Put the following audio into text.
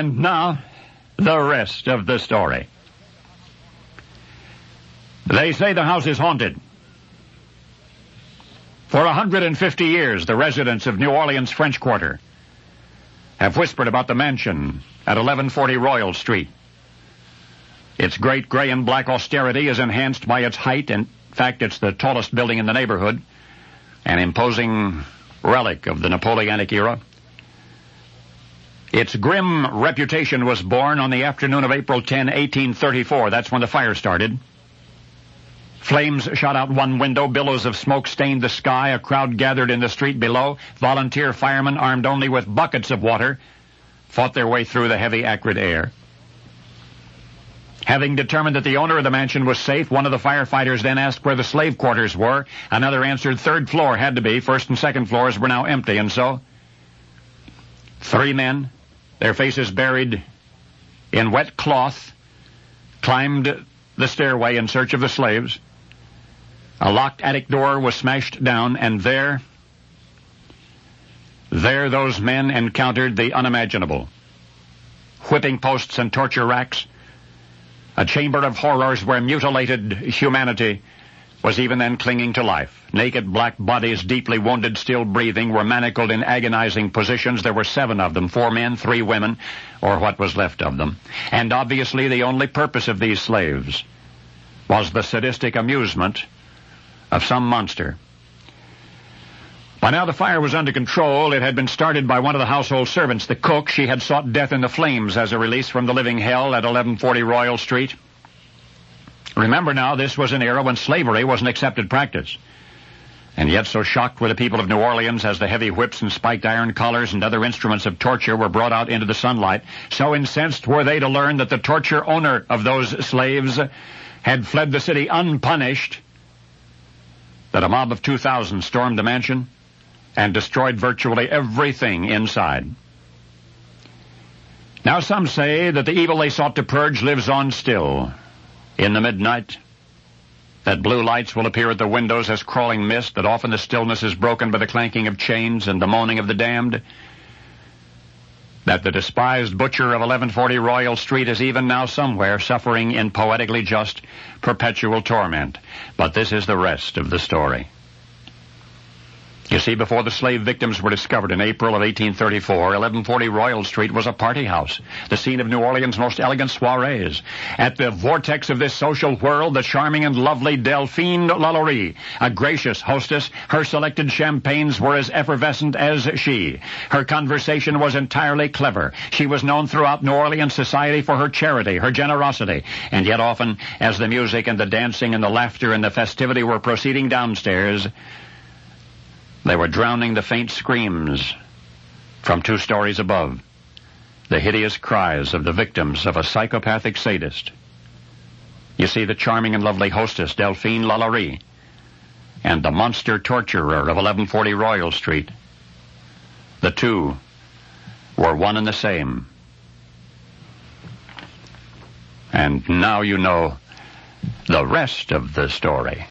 And now, the rest of the story. They say the house is haunted. For 150 years, the residents of New Orleans' French Quarter have whispered about the mansion at 1140 Royal Street. Its great gray and black austerity is enhanced by its height. In fact, it's the tallest building in the neighborhood, an imposing relic of the Napoleonic era. Its grim reputation was born on the afternoon of April 10, 1834. That's when the fire started. Flames shot out one window. Billows of smoke stained the sky. A crowd gathered in the street below. Volunteer firemen, armed only with buckets of water, fought their way through the heavy, acrid air. Having determined that the owner of the mansion was safe, one of the firefighters then asked where the slave quarters were. Another answered third floor had to be. First and second floors were now empty, and so 3 men, their faces buried in wet cloth, climbed the stairway in search of the slaves. A locked attic door was smashed down, and there those men encountered the unimaginable. Whipping posts and torture racks, a chamber of horrors where mutilated humanity was even then clinging to life. Naked black bodies, deeply wounded, still breathing, were manacled in agonizing positions. There were 7 of them, 4 men, 3 women, or what was left of them. And obviously the only purpose of these slaves was the sadistic amusement of some monster. By now the fire was under control. It had been started by one of the household servants, the cook. She had sought death in the flames as a release from the living hell at 1140 Royal Street. Remember now, this was an era when slavery was an accepted practice. And yet so shocked were the people of New Orleans as the heavy whips and spiked iron collars and other instruments of torture were brought out into the sunlight. So incensed were they to learn that the torture owner of those slaves had fled the city unpunished, that a mob of 2,000 stormed the mansion and destroyed virtually everything inside. Now some say that the evil they sought to purge lives on still. In the midnight, that blue lights will appear at the windows as crawling mist, that often the stillness is broken by the clanking of chains and the moaning of the damned, that the despised butcher of 1140 Royal Street is even now somewhere suffering in poetically just perpetual torment. But this is the rest of the story. You see, before the slave victims were discovered in April of 1834, 1140 Royal Street was a party house, the scene of New Orleans' most elegant soirees. At the vortex of this social whirl, the charming and lovely Delphine Lalaurie, a gracious hostess, her selected champagnes were as effervescent as she. Her conversation was entirely clever. She was known throughout New Orleans society for her charity, her generosity, and yet often, as the music and the dancing and the laughter and the festivity were proceeding downstairs, they were drowning the faint screams from 2 stories above, the hideous cries of the victims of a psychopathic sadist. You see, the charming and lovely hostess, Delphine Lalaurie, and the monster torturer of 1140 Royal Street, the two were one and the same. And now you know the rest of the story.